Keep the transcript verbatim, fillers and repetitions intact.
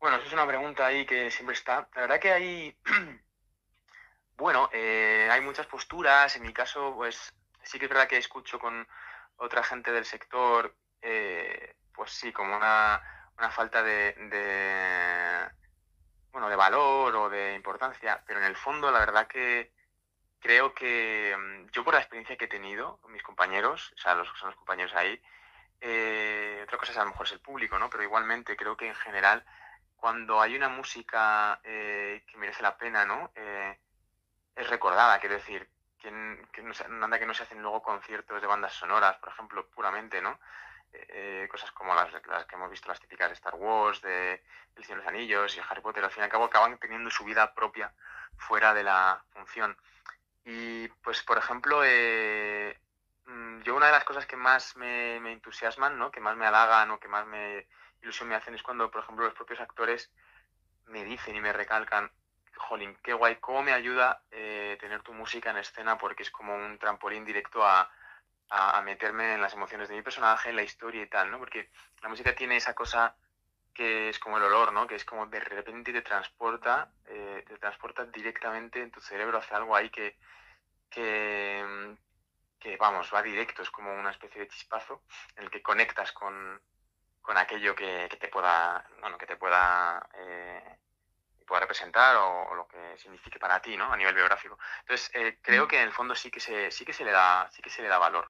Bueno, eso es una pregunta ahí que siempre está. La verdad que hay, bueno, eh, hay muchas posturas. En mi caso, pues sí que es verdad que escucho con otra gente del sector, eh, pues sí, como una, una falta de, de, bueno, de valor o de importancia, pero en el fondo la verdad que creo que mm, yo por la experiencia que he tenido con mis compañeros, o sea, los que son los compañeros ahí, eh, otra cosa es a lo mejor es el público, ¿no? Pero igualmente creo que en general cuando hay una música eh, que merece la pena, ¿no? Eh, es recordada, quiero decir, que, n- que no se, anda que no se hacen luego conciertos de bandas sonoras, por ejemplo, puramente, ¿no? Eh, eh, cosas como las, las que hemos visto, las típicas de Star Wars, de El Señor de los Anillos y Harry Potter, al fin y al cabo acaban teniendo su vida propia fuera de la función. Y pues, por ejemplo, eh, mm, yo una de las cosas que más me, me entusiasman, ¿no? Que más me halagan o que más me ilusión me hacen es cuando, por ejemplo, los propios actores me dicen y me recalcan, jolín, qué guay, cómo me ayuda eh, tener tu música en escena porque es como un trampolín directo a, a, a meterme en las emociones de mi personaje, en la historia y tal, ¿no? Porque la música tiene esa cosa que es como el olor, ¿no? Que es como de repente te transporta, eh, te transporta directamente en tu cerebro hacia algo ahí que, que, que, vamos, va directo, es como una especie de chispazo en el que conectas con, con aquello que, que te pueda, bueno, que te pueda, eh, pueda representar o, o, lo que signifique para ti, ¿no? A nivel biográfico. Entonces, eh, creo que en el fondo sí que se, sí que se le da, sí que se le da valor.